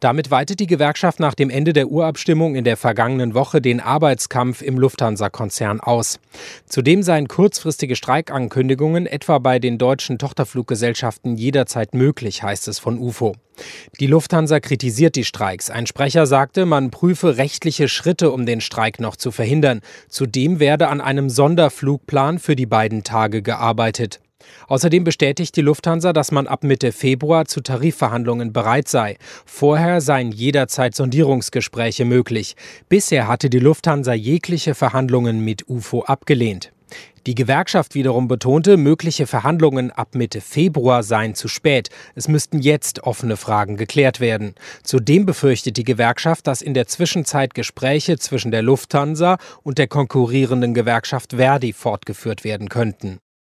Damit weitet die Gewerkschaft nach dem Ende der Urabstimmung in der vergangenen Woche den Arbeitskampf im Lufthansa-Konzern aus. Zudem seien kurzfristige Streikankündigungen etwa bei den deutschen Tochterfluggesellschaften jederzeit möglich, heißt es von UFO. Die Lufthansa kritisiert die Streiks. Ein Sprecher sagte, man prüfe rechtliche Schritte, um den Streik noch zu verhindern. Zudem werde an einem Sonderflugplan für die beiden Tage gearbeitet. Außerdem bestätigt die Lufthansa, dass man ab Mitte Februar zu Tarifverhandlungen bereit sei. Vorher seien jederzeit Sondierungsgespräche möglich. Bisher hatte die Lufthansa jegliche Verhandlungen mit UFO abgelehnt. Die Gewerkschaft wiederum betonte, mögliche Verhandlungen ab Mitte Februar seien zu spät. Es müssten jetzt offene Fragen geklärt werden. Zudem befürchtet die Gewerkschaft, dass in der Zwischenzeit Gespräche zwischen der Lufthansa und der konkurrierenden Gewerkschaft Verdi fortgeführt werden könnten.